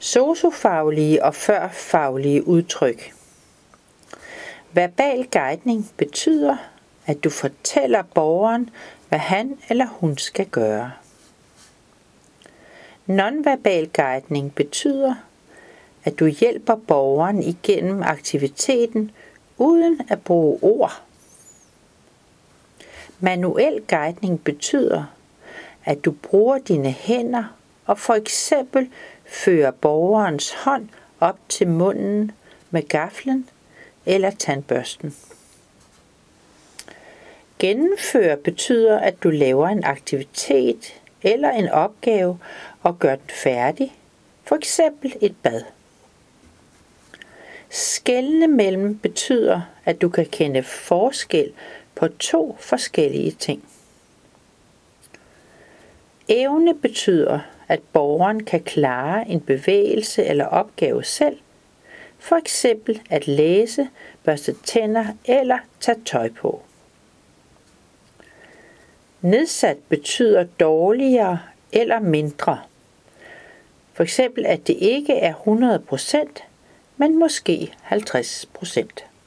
Sociofaglige og førfaglige udtryk. Verbal guidning betyder, at du fortæller borgeren, hvad han eller hun skal gøre. Nonverbal guidning betyder, at du hjælper borgeren igennem aktiviteten uden at bruge ord. Manuel guidning betyder, at du bruger dine hænder og for eksempel fører borgerens hånd op til munden med gaflen eller tandbørsten. Gennemføre betyder, at du laver en aktivitet eller en opgave og gør den færdig, for eksempel et bad. Skelne mellem betyder, at du kan kende forskel på to forskellige ting. Evne betyder, at borgeren kan klare en bevægelse eller opgave selv, for eksempel at læse, børste tænder eller tage tøj på. Nedsat betyder dårligere eller mindre. For eksempel at det ikke er 100%, men måske 50%.